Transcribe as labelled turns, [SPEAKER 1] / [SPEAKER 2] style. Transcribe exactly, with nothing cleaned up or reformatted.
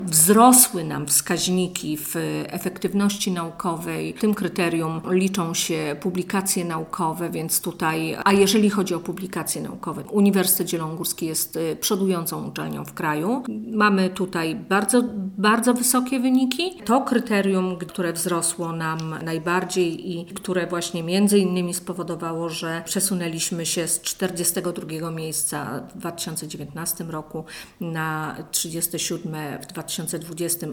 [SPEAKER 1] Wzrosły nam wskaźniki w efektywności naukowej. Tym kryterium liczą się publikacje naukowe, więc tutaj, a jeżeli chodzi o publikacje naukowe, Uniwersytet Zielonogórski jest przodującą uczelnią w kraju. Mamy tutaj bardzo, bardzo wysokie wyniki. To kryterium, które wzrosło nam najbardziej i które właśnie między innymi spowodowało, że przesunęliśmy się z czterdziestego drugiego miejsca w dwa tysiące dziewiętnastym roku na trzydzieste siódme w dwa tysiące dwudziestym,